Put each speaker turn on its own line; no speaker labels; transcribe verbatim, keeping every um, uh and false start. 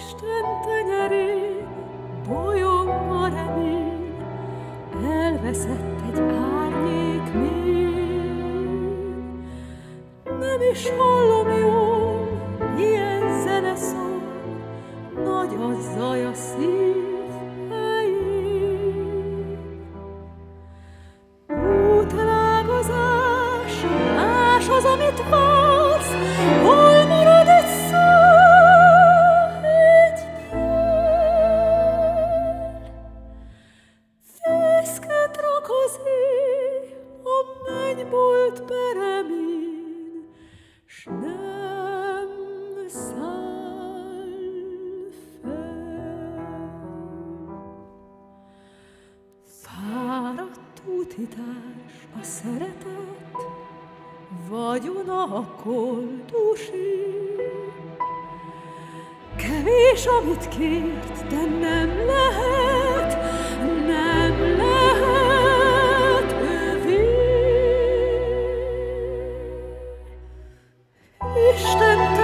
Isten tenyerén bolyong a remény, elveszett egy árnyék mély. Nem is hallom jól, milyen zene szól, nagy a zaj a szív helyén. Útelágazás, más az, amit vársz, hol marad egy szó, egy nyél. Fészket rak az éj a mennybolt peremén, s nem száll fel. Fáradt útitárs a szeretet, vagyona a koldusi. Kevés, amit kért, de nem lehet, nem lehet övé. Isten